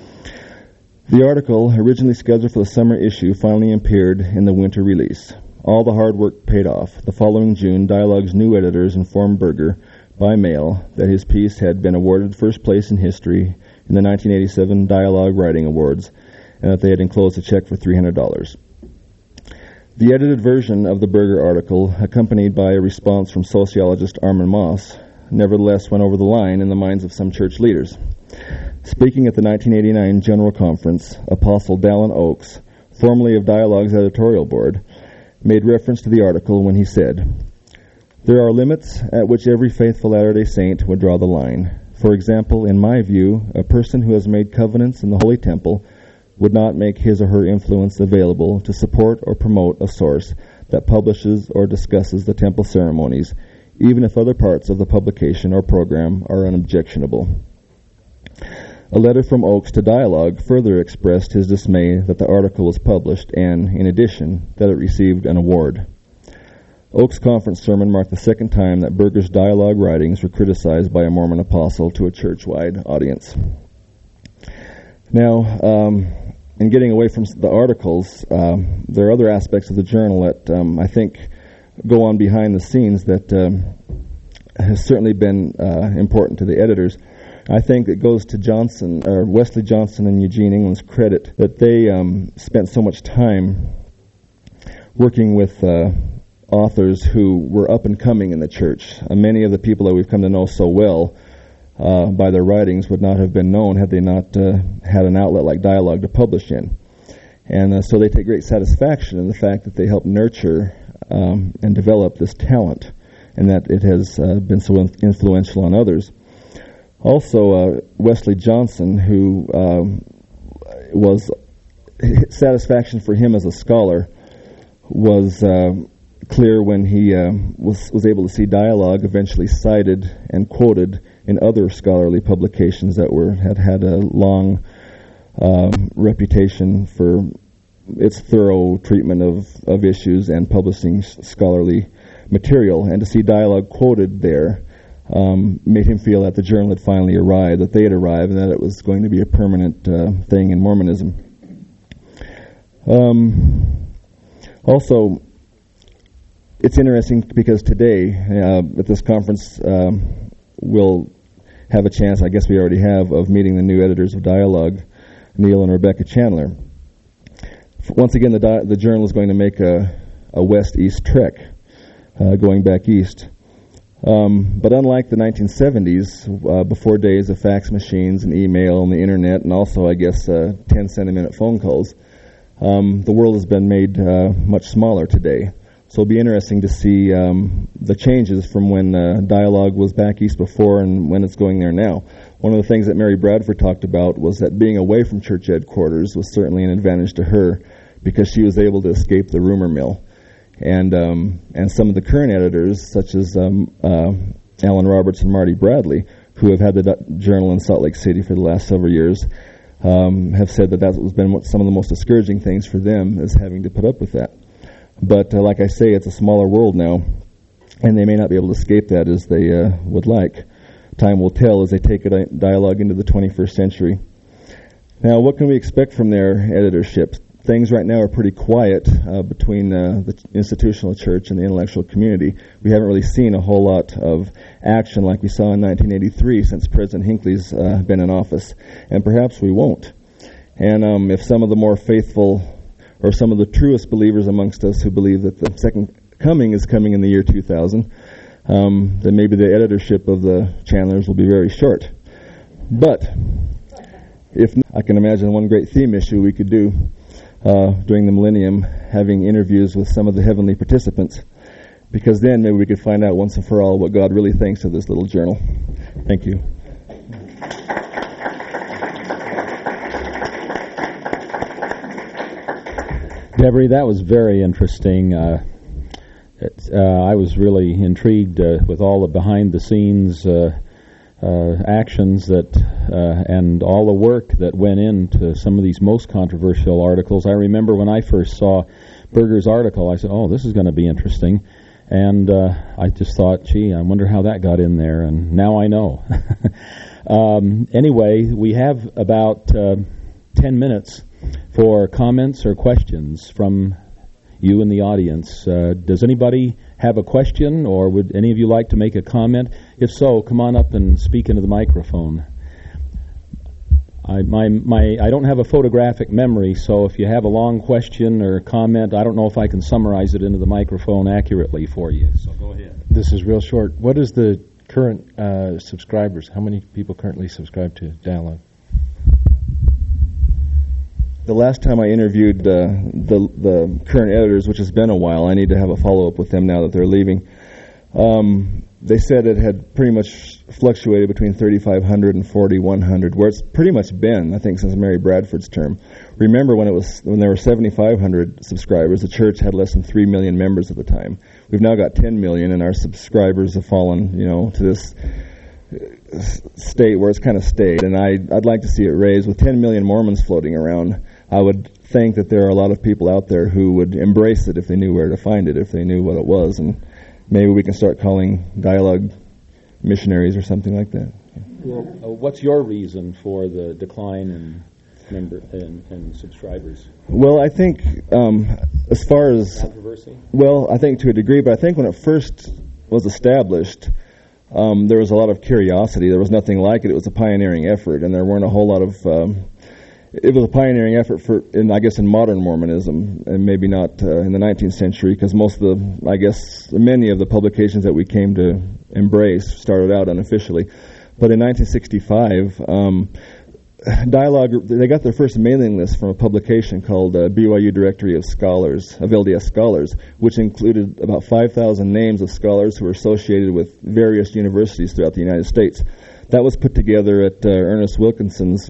The article, originally scheduled for the summer issue, finally appeared in the winter release. All the hard work paid off. The following June, Dialogue's new editors informed Berger by mail that his piece had been awarded first place in history in the nineteen eighty-seven Dialogue Writing Awards and that they had enclosed a check for three hundred dollars. The edited version of the Berger article, accompanied by a response from sociologist Armin Moss, nevertheless went over the line in the minds of some church leaders. Speaking at the nineteen eighty-nine General Conference, Apostle Dallin Oaks, formerly of Dialogue's editorial board, made reference to the article when he said, "There are limits at which every faithful Latter-day Saint would draw the line. For example, in my view, a person who has made covenants in the Holy Temple would not make his or her influence available to support or promote a source that publishes or discusses the temple ceremonies, even if other parts of the publication or program are unobjectionable." A letter from Oakes to Dialogue further expressed his dismay that the article was published and, in addition, that it received an award. Oakes' conference sermon marked the second time that Berger's Dialogue writings were criticized by a Mormon apostle to a church-wide audience. Now, um, in getting away from the articles, um, there are other aspects of the journal that um, I think go on behind the scenes that um, has certainly been uh, important to the editors. I think it goes to Johnson, or Wesley Johnson and Eugene England's credit that they um, spent so much time working with uh, authors who were up and coming in the church. Uh, many of the people that we've come to know so well uh, by their writings would not have been known had they not uh, had an outlet like Dialogue to publish in. And uh, so they take great satisfaction in the fact that they help nurture um, and develop this talent, and that it has uh, been so influential on others. Also, uh, Wesley Johnson, who um, was satisfaction for him as a scholar, was uh, clear when he uh, was was able to see Dialogue eventually cited and quoted in other scholarly publications that were had had a long um, reputation for its thorough treatment of, of issues and publishing scholarly material, and to see Dialogue quoted there um, made him feel that the journal had finally arrived, that they had arrived, and that it was going to be a permanent uh, thing in Mormonism. Um, also, it's interesting because today, uh, at this conference, um, we'll have a chance, I guess we already have, of meeting the new editors of Dialogue, Neil and Rebecca Chandler. Once again, the, di- the journal is going to make a, a west-east trek, uh, going back east. Um, but unlike the nineteen seventies, uh, before days of fax machines and email and the internet, and also, I guess, uh, ten cent a minute phone calls, um, the world has been made uh, much smaller today. So it'll be interesting to see um, the changes from when uh, Dialogue was back east before and when it's going there now. One of the things that Mary Bradford talked about was that being away from church headquarters was certainly an advantage to her because she was able to escape the rumor mill. And um, and some of the current editors, such as um, uh, Alan Roberts and Marty Bradley, who have had the D- Journal in Salt Lake City for the last several years, um, have said that that has been some of the most discouraging things for them, is having to put up with that. But uh, like I say, it's a smaller world now, and they may not be able to escape that as they uh, would like. Time will tell as they take a di- Dialogue into the twenty-first century. Now, what can we expect from their editorship? Things right now are pretty quiet uh, between uh, the institutional church and the intellectual community. We haven't really seen a whole lot of action like we saw in nineteen eighty-three since President Hinckley's uh, been in office, and perhaps we won't. And um, if some of the more faithful or some of the truest believers amongst us who believe that the second coming is coming in the year two thousand, um, then maybe the editorship of the Chandlers will be very short. But if not, I can imagine one great theme issue we could do Uh, during the millennium, having interviews with some of the heavenly participants, because then maybe we could find out once and for all what God really thinks of this little journal. Thank you. Devery, that was very interesting. Uh, it, uh, I was really intrigued uh, with all the behind-the-scenes uh, uh, actions that uh, and all the work that went into some of these most controversial articles. I remember when I first saw Berger's article, I said, oh, this is going to be interesting. And uh, I just thought, gee, I wonder how that got in there, and now I know. um, anyway, we have about uh, ten minutes for comments or questions from you in the audience. Uh, does anybody have a question, or would any of you like to make a comment? If so, come on up and speak into the microphone. I, my, my, I don't have a photographic memory, so if you have a long question or comment, I don't know if I can summarize it into the microphone accurately for you. So go ahead. This is real short. What is the current uh, subscribers? How many people currently subscribe to Dialogue? The last time I interviewed uh, the the current editors, which has been a while, I need to have a follow-up with them now that they're leaving. Um, they said it had pretty much fluctuated between thirty-five hundred and forty-one hundred, where it's pretty much been, I think, since Mary Bradford's term. Remember when it was when there were seventy-five hundred subscribers, the church had less than three million members at the time. We've now got ten million, and our subscribers have fallen, you know, to this state where it's kind of stayed, and I, I'd like to see it raised. With ten million Mormons floating around, I would think that there are a lot of people out there who would embrace it if they knew where to find it, if they knew what it was, and maybe we can start calling dialogue missionaries or something like that. Well, uh, what's your reason for the decline in member in, in subscribers? Well, I think um, as far as Controversy? Well, I think to a degree, but I think when it first was established, um, there was a lot of curiosity. There was nothing like it. It was a pioneering effort, and there weren't a whole lot of. Um, it was a pioneering effort for, in, I guess, in modern Mormonism, and maybe not uh, in the nineteenth century, because most of the, I guess, many of the publications that we came to embrace started out unofficially. But in nineteen sixty-five, um, Dialogue, they got their first mailing list from a publication called uh, B Y U Directory of Scholars, of L D S Scholars, which included about five thousand names of scholars who were associated with various universities throughout the United States. That was put together at uh, Ernest Wilkinson's.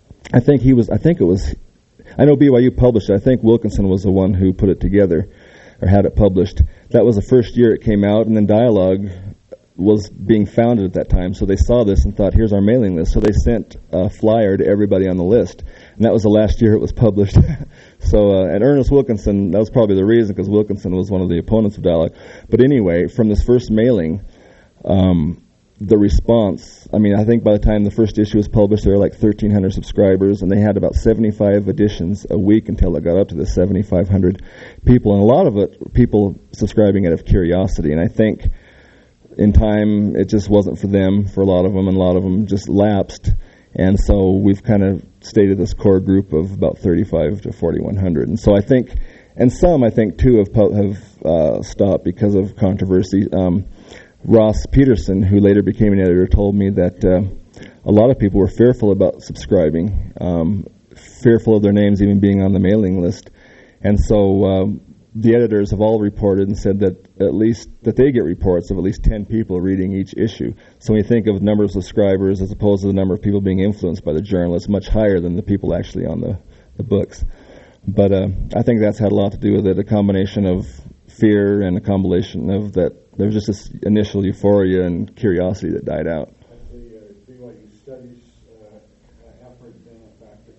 I think he was. I think it was. I know B Y U published it. I think Wilkinson was the one who put it together, or had it published. That was the first year it came out, and then Dialogue was being founded at that time, so they saw this and thought, here's our mailing list. So they sent a flyer to everybody on the list, and that was the last year it was published. so, uh, and Ernest Wilkinson, that was probably the reason, because Wilkinson was one of the opponents of Dialogue. But anyway, from this first mailing, um, the response, I mean, I think by the time the first issue was published, there were like thirteen hundred subscribers, and they had about seventy-five editions a week until it got up to the seventy-five hundred people, and a lot of it, people subscribing out of curiosity, and I think in time, it just wasn't for them, for a lot of them, and a lot of them just lapsed. And so we've kind of stayed at this core group of about thirty-five to forty-one hundred. And so I think, and some I think too have have uh, stopped because of controversy. Um, Ross Peterson, who later became an editor, told me that uh, a lot of people were fearful about subscribing, um, fearful of their names even being on the mailing list. And so um, the editors have all reported and said that at least that they get reports of at least ten people reading each issue. So when you think of the number of subscribers as opposed to the number of people being influenced by the journal, it's much higher than the people actually on the, the books. But uh, I think that's had a lot to do with it, a combination of fear and a combination of that there was just this initial euphoria and curiosity that died out. Has the uh, B Y U studies uh, effort been a factor?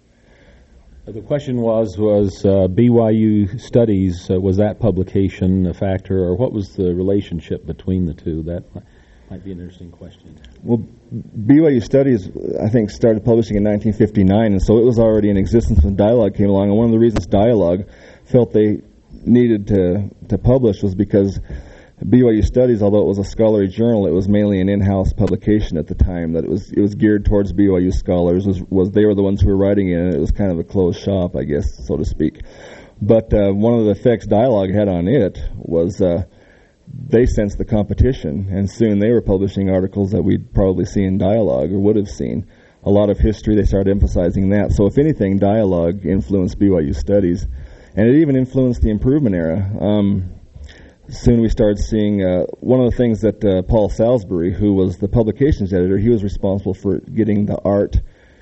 The question was, was uh, B Y U Studies, uh, was that publication a factor, or what was the relationship between the two? That might be an interesting question. Well, B Y U Studies, I think, started publishing in nineteen fifty-nine, and so it was already in existence when Dialogue came along. And one of the reasons Dialogue felt they needed to, to publish was because B Y U Studies, although it was a scholarly journal, it was mainly an in-house publication at the time. That it was it was geared towards B Y U scholars. Was was they were the ones who were writing in it. It was kind of a closed shop, I guess, so to speak. But uh, one of the effects Dialogue had on it was uh, they sensed the competition, and soon they were publishing articles that we'd probably see in Dialogue or would have seen. A lot of history, they started emphasizing that. So if anything, Dialogue influenced B Y U Studies, and it even influenced the Improvement era. Um, Soon we started seeing uh, one of the things that uh, Paul Salisbury, who was the publications editor, he was responsible for getting the art,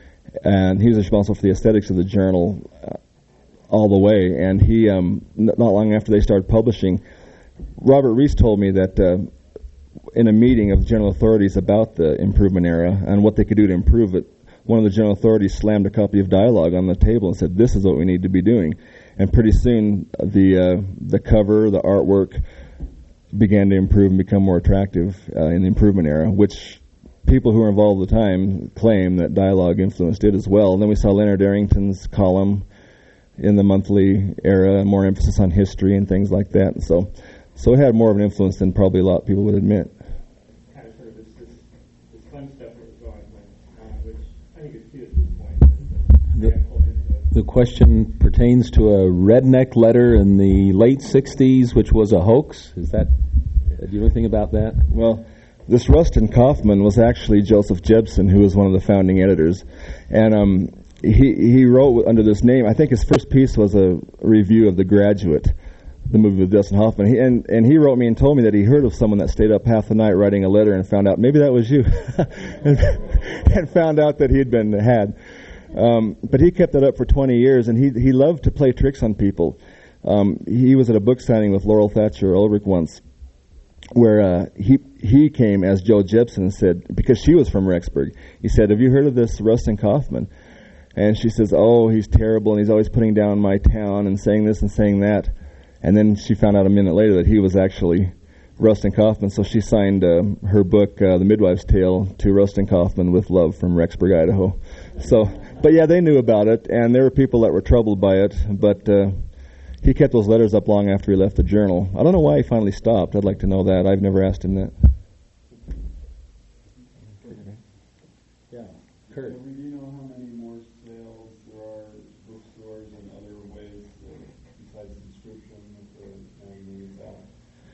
and he was responsible for the aesthetics of the journal uh, all the way. And he, um, n- not long after they started publishing, Robert Reese told me that uh, in a meeting of the general authorities about the Improvement era and what they could do to improve it, one of the general authorities slammed a copy of Dialogue on the table and said, "This is what we need to be doing." And pretty soon, the uh, the cover, the artwork, began to improve and become more attractive uh, in the Improvement era, which people who were involved at the time claim that Dialogue influenced it as well. And then we saw Leonard Arrington's column in the monthly era, more emphasis on history and things like that. And so, so it had more of an influence than probably a lot of people would admit. Kind of sort of this, this, this fun stuff that was going on, uh, which I think is cute at this point. The, the question pertains to a redneck letter in the late sixties, which was a hoax. Is that? Do you know anything about that? Well, this Rustin Kaufman was actually Joseph Jebsen, who was one of the founding editors, and um, he he wrote under this name. I think his first piece was a review of The Graduate, the movie with Dustin Hoffman. He, and and he wrote me and told me that he heard of someone that stayed up half the night writing a letter and found out maybe that was you, and, and found out that he had been had. Um, but he kept that up for twenty years, and he he loved to play tricks on people. Um, he was at a book signing with Laurel Thatcher Ulrich once, where uh, he he came as Joe Jepson and said, because she was from Rexburg, he said, have you heard of this Rustin Kaufman? And she says, oh, he's terrible, and he's always putting down my town and saying this and saying that. And then she found out a minute later that he was actually Rustin Kaufman, so she signed uh, her book, uh, The Midwife's Tale, to Rustin Kaufman with love from Rexburg, Idaho. So, but yeah, they knew about it, and there were people that were troubled by it, but uh, he kept those letters up long after he left the journal. I don't know why he finally stopped. I'd like to know that. I've never asked him that. Yeah, Kurt. Do you know how many more sales there are bookstores and other ways uh, besides subscription that the magazine is out?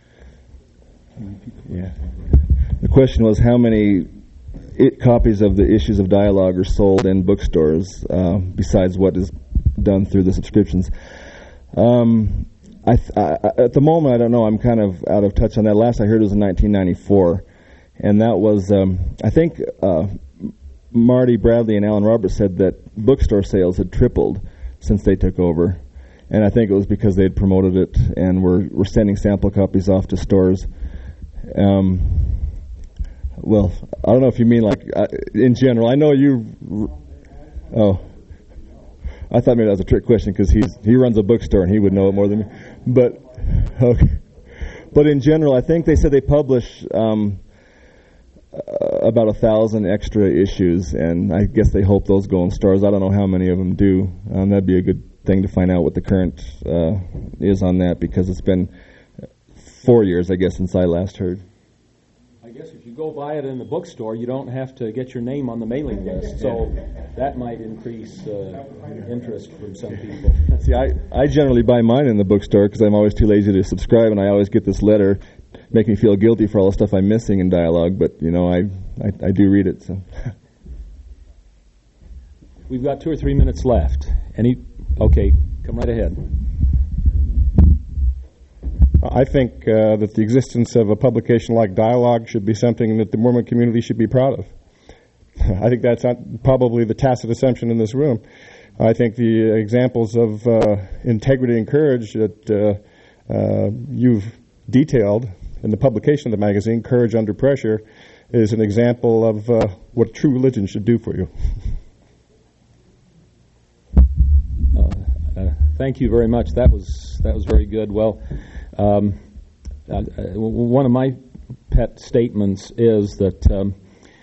Yeah. The question was how many it, copies of the issues of Dialogue are sold in bookstores uh, besides what is done through the subscriptions. Um, I, th- I, at the moment, I don't know. I'm kind of out of touch on that. Last I heard it was in nineteen ninety-four, and that was um, I think uh, Marty Bradley and Alan Roberts said that bookstore sales had tripled since they took over, and I think it was because they had promoted it and were were sending sample copies off to stores. Um, well, I don't know if you mean like uh, in general. I know you. Oh, I thought maybe that was a trick question because he's he runs a bookstore and he would know it more than me. But okay, but in general, I think they said they publish um, uh, about a thousand extra issues, and I guess they hope those go in stores. I don't know how many of them do. Um, that'd be a good thing to find out what the current uh, is on that because it's been four years, I guess, since I last heard. I guess if you go buy it in the bookstore, you don't have to get your name on the mailing list, so that might increase uh, interest from some people. See, I, I generally buy mine in the bookstore because I'm always too lazy to subscribe, and I always get this letter making me feel guilty for all the stuff I'm missing in Dialogue, but, you know, I, I, I do read it. So. We've got two or three minutes left. Any? Okay, come right ahead. I think uh, that the existence of a publication like Dialogue should be something that the Mormon community should be proud of. I think that's not probably the tacit assumption in this room. I think the examples of uh, integrity and courage that uh, uh, you've detailed in the publication of the magazine, Courage Under Pressure, is an example of uh, what true religion should do for you. Uh, uh, thank you very much. That was that was very good. Well. Um, uh, one of my pet statements is that um,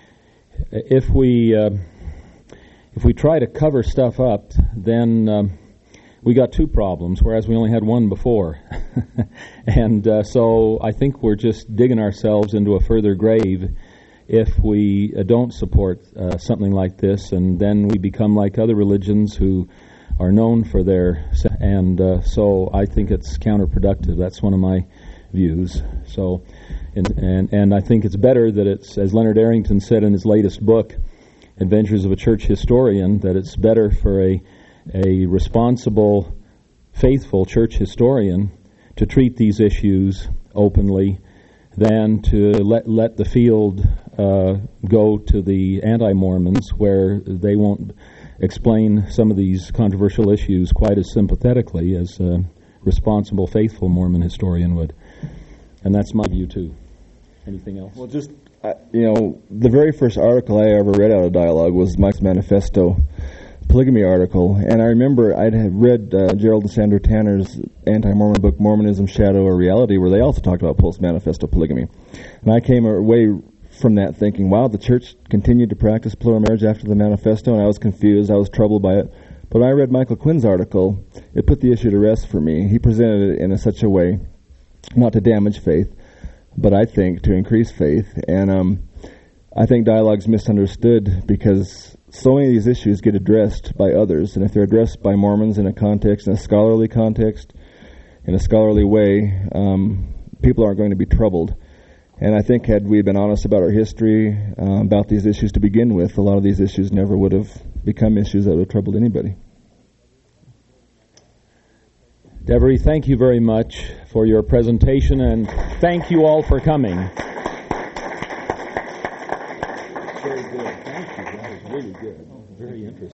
if we uh, if we try to cover stuff up, then um, we got two problems, whereas we only had one before. and uh, so I think we're just digging ourselves into a further grave if we uh, don't support uh, something like this, and then we become like other religions who are known for their, and uh, so I think it's counterproductive. That's one of my views. So, and, and and I think it's better that it's, as Leonard Arrington said in his latest book, Adventures of a Church Historian, that it's better for a a responsible, faithful church historian to treat these issues openly than to let let the field uh, go to the anti-Mormons where they won't explain some of these controversial issues quite as sympathetically as a responsible, faithful Mormon historian would. And that's my view, too. Anything else? Well, just, uh, you know, the very first article I ever read out of Dialogue was Mike's Manifesto polygamy article. And I remember I'd have read uh, Gerald and Sandra Tanner's anti-Mormon book, Mormonism, Shadow or Reality, where they also talked about post-manifesto polygamy. And I came away from that thinking, wow, the church continued to practice plural marriage after the manifesto, and I was confused, I was troubled by it. But when I read Michael Quinn's article, it put the issue to rest for me. He presented it in a, such a way, not to damage faith, but I think to increase faith. And um, I think Dialogue's misunderstood because so many of these issues get addressed by others, and if they're addressed by Mormons in a context, in a scholarly context, in a scholarly way, um, people aren't going to be troubled. And I think had we been honest about our history, uh, about these issues to begin with, a lot of these issues never would have become issues that would have troubled anybody. Devery, thank you very much for your presentation, and thank you all for coming. Very good. Thank you. That was really good. Very interesting.